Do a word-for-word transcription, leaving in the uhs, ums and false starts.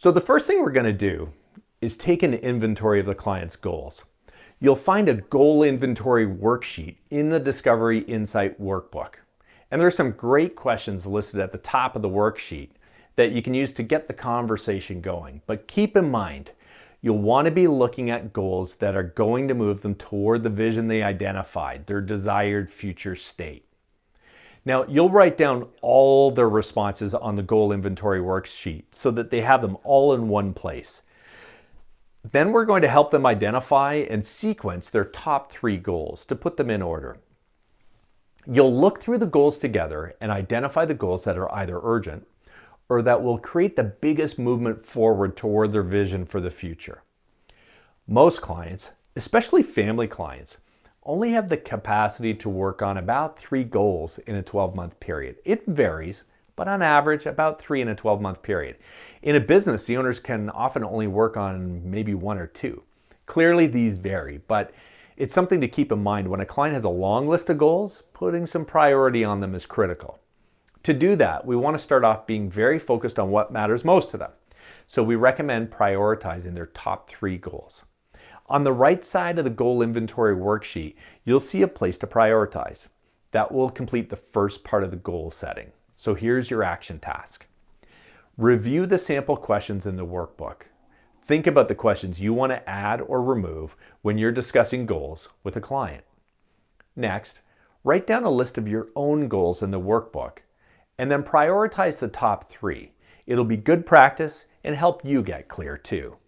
So the first thing we're going to do is take an inventory of the client's goals. You'll find a goal inventory worksheet in the Discovery Insight workbook. And there are some great questions listed at the top of the worksheet that you can use to get the conversation going. But keep in mind, you'll want to be looking at goals that are going to move them toward the vision they identified, their desired future state. Now, you'll write down all their responses on the goal inventory worksheet so that they have them all in one place. Then we're going to help them identify and sequence their top three goals to put them in order. You'll look through the goals together and identify the goals that are either urgent or that will create the biggest movement forward toward their vision for the future. Most clients, especially family clients, only have the capacity to work on about three goals in a twelve-month period. It varies, but on average, about three in a twelve-month period. In a business, the owners can often only work on maybe one or two. Clearly, these vary, but it's something to keep in mind. When a client has a long list of goals, putting some priority on them is critical. To do that, we want to start off being very focused on what matters most to them. So we recommend prioritizing their top three goals. On the right side of the goal inventory worksheet, you'll see a place to prioritize. That will complete the first part of the goal setting. So here's your action task. Review the sample questions in the workbook. Think about the questions you want to add or remove when you're discussing goals with a client. Next, write down a list of your own goals in the workbook and then prioritize the top three. It'll be good practice and help you get clear too.